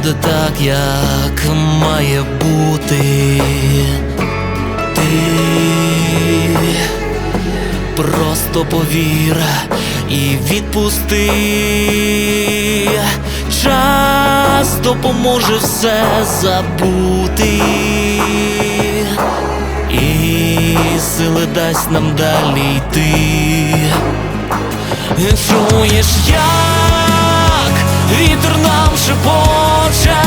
буде так, як має бути. Ти просто повір і відпусти. Час допоможе все забути і сили дасть нам далі йти. Чуєш, як вітер нам шепоче,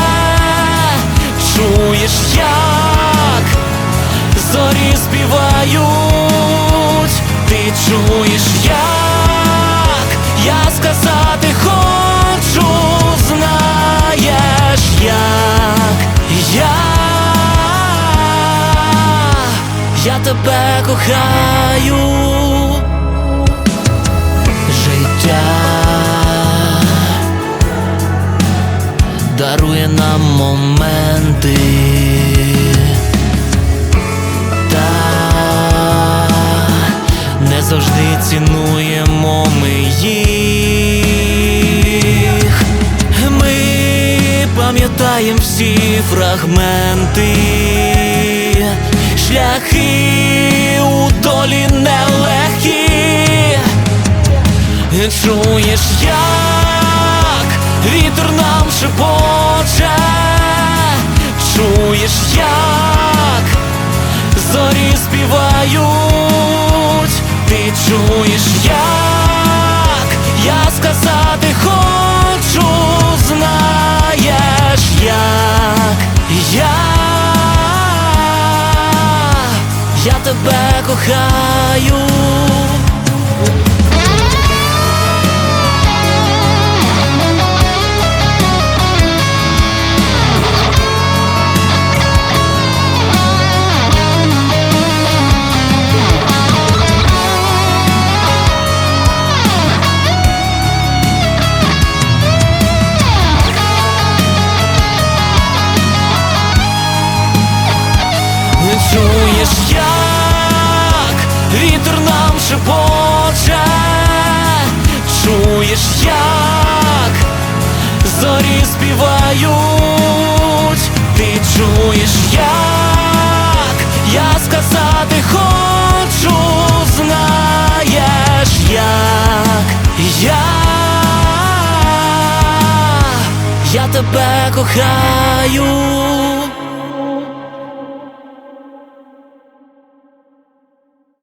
чуєш, як зорі співають, ти чуєш, як я сказати хочу, знаєш, як я тебе кохаю. Життя дарує нам моменти, та не завжди цінуємо ми їх. Ми пам'ятаємо всі фрагменти, шляхи у долі нелегкі. Чуєш, як вітер нам шепоче, чуєш, як зорі співають, ти чуєш, як я сказати хочу, знаєш, як я тебе кохаю. Чуєш, як вітер нам шепоче, чуєш, як зорі співають, ти чуєш, як я сказати хочу, знаєш, як я тебе кохаю.